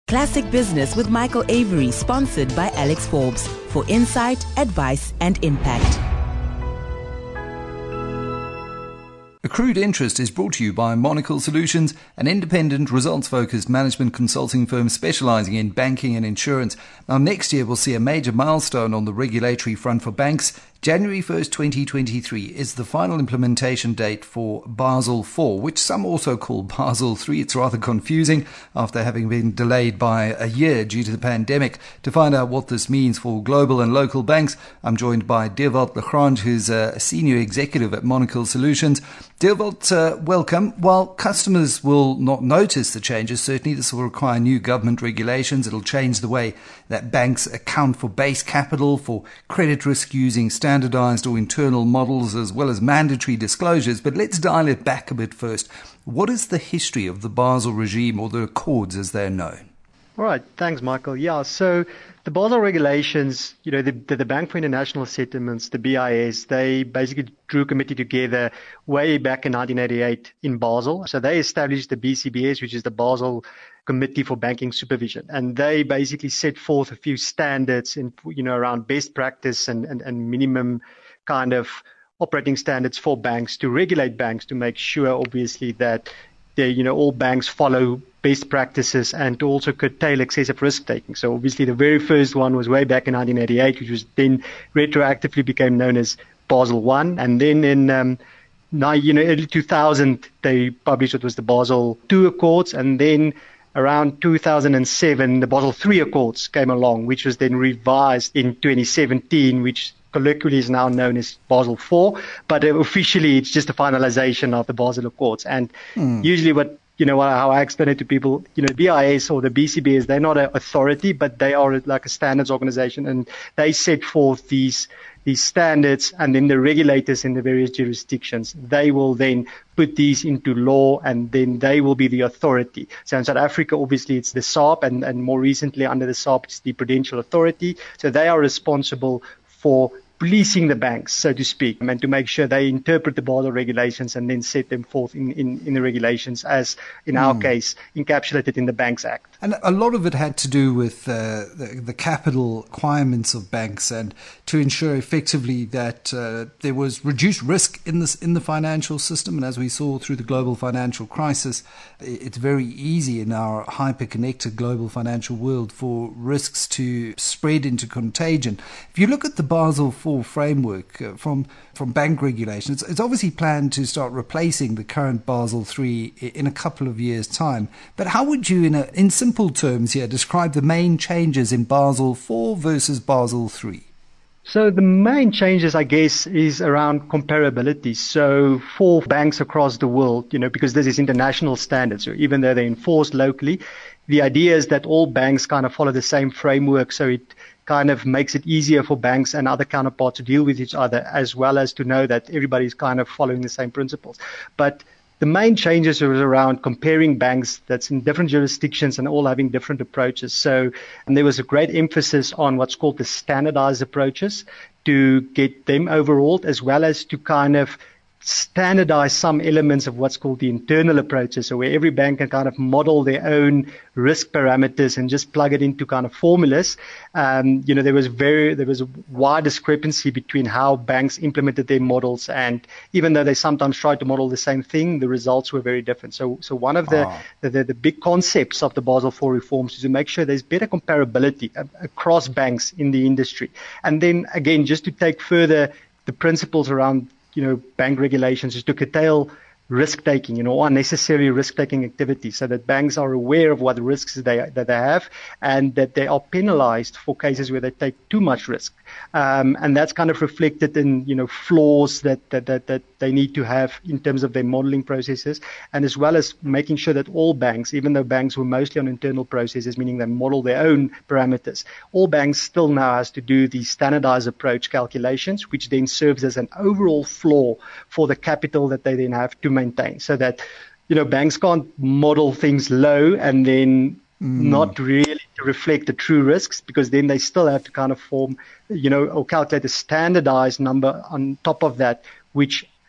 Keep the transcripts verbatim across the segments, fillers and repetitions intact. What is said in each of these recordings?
Classic Business with Michael Avery, sponsored by Alex Forbes, for insight, advice, and impact. Accrued Interest is brought to you by Monocle Solutions, an independent, results-focused management consulting firm specializing in banking and insurance. Now, next year we'll see a major milestone on the regulatory front for banks. January first, twenty twenty-three is the final implementation date for Basel four, which some also call Basel three. It's rather confusing after having been delayed by a year due to the pandemic. To find out what this means for global and local banks, I'm joined by Dewald Lagrange, who's a senior executive at Monocle Solutions. Dewald, uh, welcome. While customers will not notice the changes, certainly this will require new government regulations. It'll change the way that banks account for base capital, for credit risk using standards standardized or internal models, as well as mandatory disclosures. But let's dial it back a bit first. What is the history of the Basel regime, or the Accords as they're known? All right. Thanks, Michael. Yeah, so the Basel regulations, you know, the, the, the Bank for International Settlements, the B I S, they basically drew a committee together way back in nineteen eighty-eight in Basel. So they established the B C B S, which is the Basel Committee for Banking Supervision. And they basically set forth a few standards in, you know, around best practice and, and, and minimum kind of operating standards for banks to regulate banks, to make sure, obviously, that they, you know, all banks follow best practices and to also curtail excessive risk taking. So obviously the very first one was way back in nineteen eighty-eight, which was then retroactively became known as Basel one. And then in um, now, you know, early two thousand, they published what was the Basel two Accords. And then around two thousand seven, the Basel three Accords came along, which was then revised in twenty seventeen, which colloquially is now known as Basel four, but officially it's just a finalization of the Basel Accords. And mm. usually what, you know, how I explain it to people, you know, the B I S or the B C B S, they're not an authority, but they are like a standards organization, and they set forth these these standards, and then the regulators in the various jurisdictions, they will then put these into law, and then they will be the authority. So in South Africa, obviously, it's the S A P, and, and more recently under the S A P, it's the Prudential Authority. So they are responsible for policing the banks, so to speak, and to make sure they interpret the Basel regulations and then set them forth in, in, in the regulations as, in mm. our case, encapsulated in the Banks Act. And a lot of it had to do with uh, the, the capital requirements of banks, and to ensure effectively that uh, there was reduced risk in this in the financial system. And as we saw through the global financial crisis, it's very easy in our hyper-connected global financial world for risks to spread into contagion. If you look at the Basel four framework uh, from from bank regulation, it's, it's obviously planned to start replacing the current Basel three in a couple of years' time. But how would you, in a, in simple terms here, describe the main changes in Basel four versus Basel three? So the main changes, I guess, is around comparability. So for banks across the world, you know, because this is international standards, so even though they're enforced locally, the idea is that all banks kind of follow the same framework. So it kind of makes it easier for banks and other counterparts to deal with each other, as well as to know that everybody's kind of following the same principles. But the main changes are around comparing banks that's in different jurisdictions and all having different approaches. So and there was a great emphasis on what's called the standardized approaches to get them overhauled, as well as to kind of standardize some elements of what's called the internal approaches, so where every bank can kind of model their own risk parameters and just plug it into kind of formulas. Um, you know, there was very there was a wide discrepancy between how banks implemented their models, and even though they sometimes tried to model the same thing, the results were very different. So, so one of the oh. the, the, the big concepts of the Basel four reforms is to make sure there's better comparability across banks in the industry, and then again, just to take further the principles around, you know, bank regulations, is to curtail risk-taking, you know, unnecessary risk-taking activities, so that banks are aware of what risks they that they have, and that they are penalized for cases where they take too much risk. Um, and that's kind of reflected in, you know, flaws that, that, that, that they need to have in terms of their modeling processes, and as well as making sure that all banks, even though banks were mostly on internal processes, meaning they model their own parameters, all banks still now has to do the standardized approach calculations, which then serves as an overall floor for the capital that they then have to maintain, so that, you know, banks can't model things low and then mm. not really to reflect the true risks, because then they still have to kind of form, you know, or calculate a standardized number on top of that, which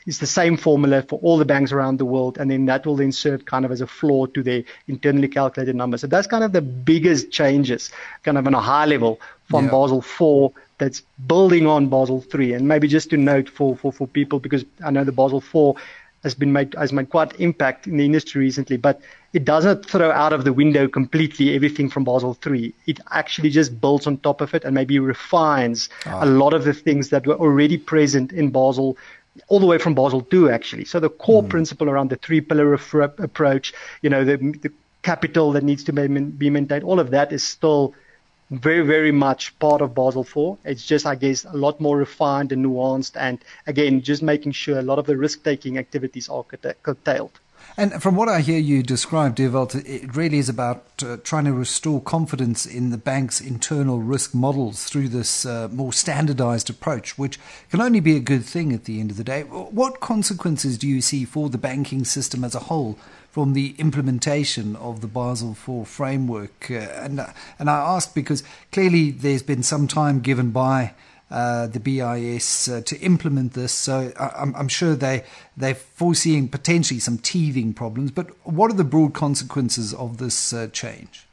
It's the same formula for all the banks around the world, and then that will then serve kind of as a floor to their internally calculated numbers. So that's kind of the biggest changes, kind of on a high level from yeah. Basel four that's building on Basel three. And maybe just to note for, for, for people, because I know the Basel four has been made has made quite impact in the industry recently, but it doesn't throw out of the window completely everything from Basel three. It actually just builds on top of it and maybe refines oh. a lot of the things that were already present in Basel, all the way from Basel two, actually. So the core mm. principle around the three-pillar approach, you know, the, the capital that needs to be, be maintained, all of that is still very, very much part of Basel four. It's just, I guess, a lot more refined and nuanced. And again, just making sure a lot of the risk-taking activities are curtailed. And from what I hear you describe, Dewald, it really is about uh, trying to restore confidence in the bank's internal risk models through this uh, more standardized approach, which can only be a good thing at the end of the day. What consequences do you see for the banking system as a whole from the implementation of the Basel four framework? Uh, and, and I ask because clearly there's been some time given by Uh, the B I S uh, to implement this, so I'm, I'm sure they, they're foreseeing potentially some teething problems. But what are the broad consequences of this uh, change?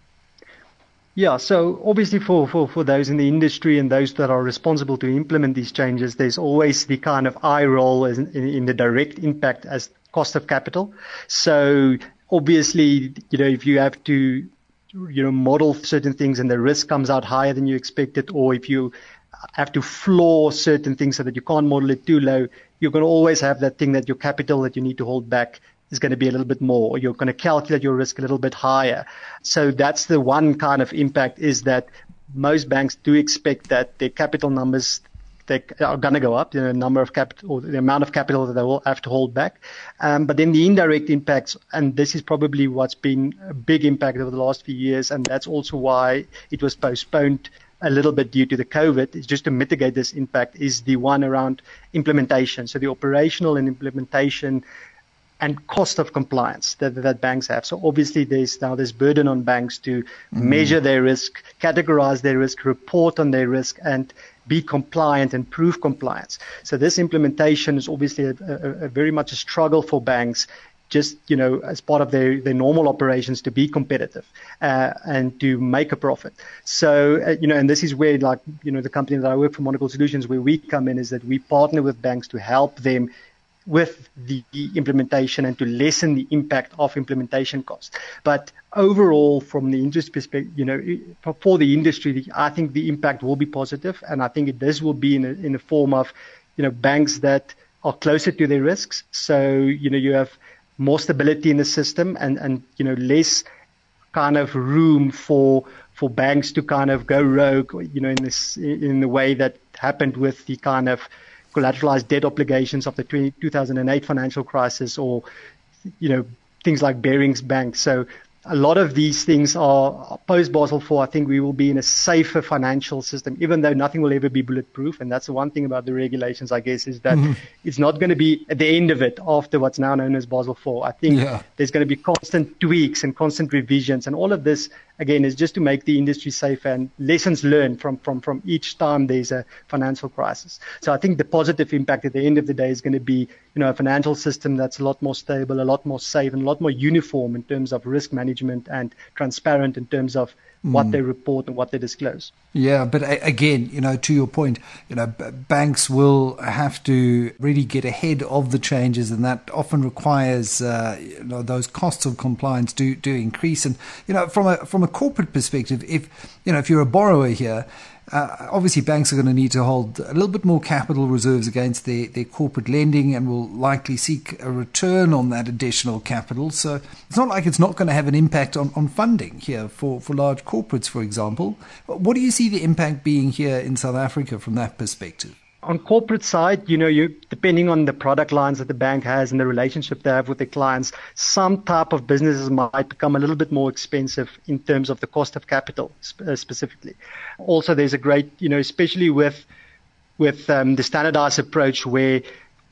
Yeah, so obviously for, for, for those in the industry and those that are responsible to implement these changes, there's always the kind of eye roll in, in, in the direct impact as cost of capital. So obviously, you know, if you have to, you know, model certain things and the risk comes out higher than you expected, or if you have to floor certain things so that you can't model it too low, you're going to always have that thing that your capital that you need to hold back is going to be a little bit more, or you're going to calculate your risk a little bit higher. So that's the one kind of impact, is that most banks do expect that their capital numbers they are going to go up, the number of capital or the amount of capital that they will have to hold back. Um, but then the indirect impacts, and this is probably what's been a big impact over the last few years, and that's also why it was postponed a little bit due to the COVID, is just to mitigate this impact, is the one around implementation. So the operational and implementation and cost of compliance that, that banks have. So obviously there's now this burden on banks to mm. measure their risk, categorize their risk, report on their risk, and be compliant and prove compliance. So this implementation is obviously a, a, a very much a struggle for banks, just, you know, as part of their, their normal operations, to be competitive uh, and to make a profit. So, uh, you know, and this is where, like, you know, the company that I work for, Monocle Solutions, where we come in, is that we partner with banks to help them with the implementation and to lessen the impact of implementation costs. But overall, from the industry perspective, you know, for the industry, I think the impact will be positive, and I think it, this will be in a, in the form of, you know, banks that are closer to their risks. So, you know, you have more stability in the system, and, and you know, less kind of room for for banks to kind of go rogue, you know, in this in the way that happened with the kind of collateralized debt obligations of the two thousand eight financial crisis, or, you know, things like Barings Bank. So a lot of these things are post Basel four. I think we will be in a safer financial system, even though nothing will ever be bulletproof. And that's the one thing about the regulations, I guess, is that mm-hmm. it's not going to be at the end of it after what's now known as Basel four. I think yeah. there's going to be constant tweaks and constant revisions, and all of this, again, is just to make the industry safer and lessons learned from, from, from each time there's a financial crisis. So I think the positive impact at the end of the day is going to be, you know, a financial system that's a lot more stable, a lot more safe, and a lot more uniform in terms of risk management, and transparent in terms of what mm. they report and what they disclose. Yeah, but again, you know, to your point, you know, b- banks will have to really get ahead of the changes, and that often requires, uh, you know, those costs of compliance do do increase. And, you know, from a from a corporate perspective, if you know if you're a borrower here, Uh, obviously, banks are going to need to hold a little bit more capital reserves against their, their corporate lending, and will likely seek a return on that additional capital. So it's not like it's not going to have an impact on, on funding here for, for large corporates, for example. What do you see the impact being here in South Africa from that perspective? On corporate side, you know, you depending on the product lines that the bank has and the relationship they have with their clients, some type of businesses might become a little bit more expensive in terms of the cost of capital uh, specifically. Also, there's a great, you know, especially with with um, the standardized approach, where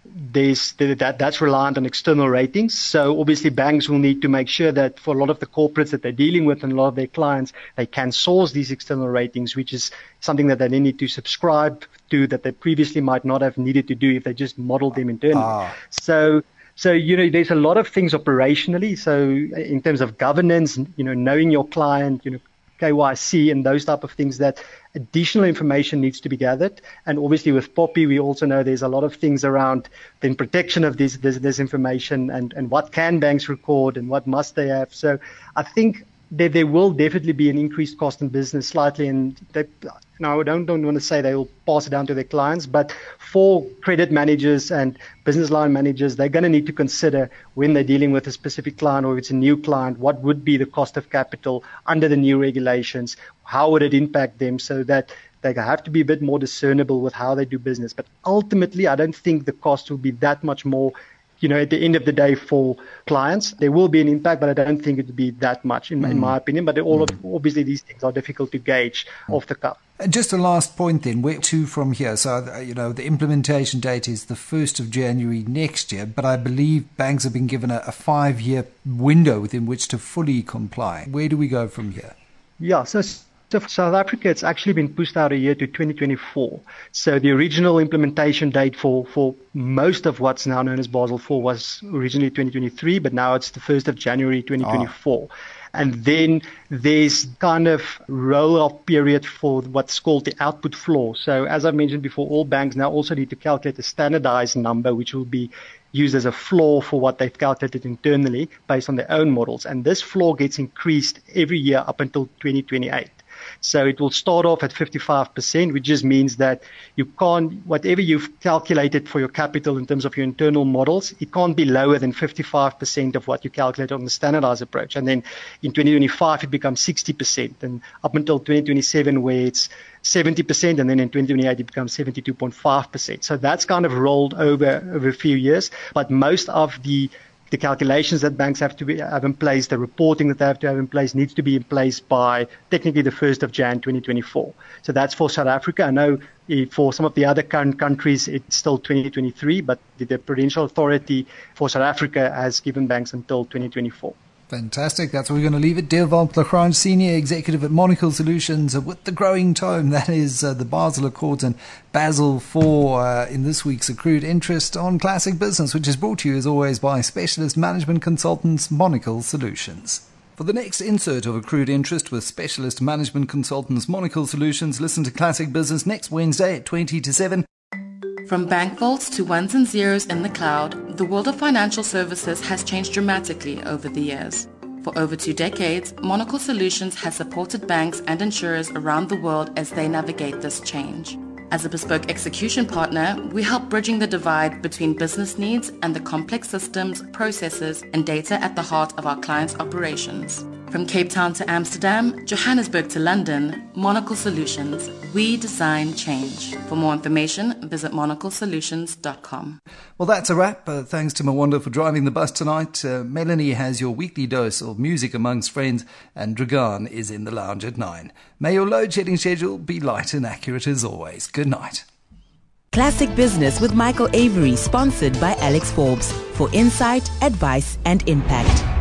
there's that that's reliant on external ratings. So obviously banks will need to make sure that for a lot of the corporates that they're dealing with and a lot of their clients, they can source these external ratings, which is something that they then need to subscribe to that they previously might not have needed to do if they just modeled them internally. Ah. So So, you know, there's a lot of things operationally. So in terms of governance, you know, knowing your client, you know, K Y C and those type of things, that additional information needs to be gathered. And obviously with Poppy, we also know there's a lot of things around the protection of this, this, this information and, and what can banks record and what must they have. So I think there, there will definitely be an increased cost in business slightly. And they, now I don't, don't want to say they will pass it down to their clients, but for credit managers and business line managers, they're going to need to consider when they're dealing with a specific client or if it's a new client, what would be the cost of capital under the new regulations? How would it impact them so that they have to be a bit more discernible with how they do business? But ultimately, I don't think the cost will be that much more, you know, at the end of the day for clients. There will be an impact, but I don't think it will be that much in, mm. in my opinion. But all mm. of, obviously these things are difficult to gauge mm. off the cuff. Just a last point then, where to from here? So, you know, the implementation date is the first of January next year, but I believe banks have been given a, a five-year window within which to fully comply. Where do we go from here? Yeah, so, so for South Africa, it's actually been pushed out a year to twenty twenty-four. So the original implementation date for, for most of what's now known as Basel four was originally twenty twenty-three, but now it's the first of January twenty twenty-four. Oh. And then there's kind of roll-off period for what's called the output floor. So as I mentioned before, all banks now also need to calculate a standardized number, which will be used as a floor for what they've calculated internally based on their own models. And this floor gets increased every year up until twenty twenty-eight. So it will start off at fifty-five percent, which just means that you can't, whatever you've calculated for your capital in terms of your internal models, it can't be lower than fifty-five percent of what you calculate on the standardized approach. And then in twenty twenty-five, it becomes sixty percent. And up until twenty twenty-seven, where it's seventy percent, and then in twenty twenty-eight, it becomes seventy-two point five percent. So that's kind of rolled over over a few years. But most of the The calculations that banks have to be, have in place, the reporting that they have to have in place needs to be in place by technically the first of January twenty twenty-four. So that's for South Africa. I know for some of the other current countries, it's still twenty twenty-three, but the, the Prudential Authority for South Africa has given banks until twenty twenty-four. Fantastic. That's where we're going to leave it. Dewald Lagrange, Senior Executive at Monocle Solutions, uh, with the growing tone. That is uh, the Basel Accords and Basel four uh, in this week's Accrued Interest on Classic Business, which is brought to you as always by specialist management consultants Monocle Solutions. For the next insert of Accrued Interest with specialist management consultants Monocle Solutions, listen to Classic Business next Wednesday at twenty to seven. From bank vaults to ones and zeros in the cloud, the world of financial services has changed dramatically over the years. For over two decades, Monocle Solutions has supported banks and insurers around the world as they navigate this change. As a bespoke execution partner, we help bridging the divide between business needs and the complex systems, processes, and data at the heart of our clients' operations. From Cape Town to Amsterdam, Johannesburg to London, Monocle Solutions. We design change. For more information, visit monocle solutions dot com. Well, that's a wrap. Uh, thanks to Mwanda for driving the bus tonight. Uh, Melanie has your weekly dose of music amongst friends, and Dragan is in the lounge at nine. May your load-shedding schedule be light and accurate as always. Good night. Classic Business with Michael Avery, sponsored by Alex Forbes, for insight, advice, and impact.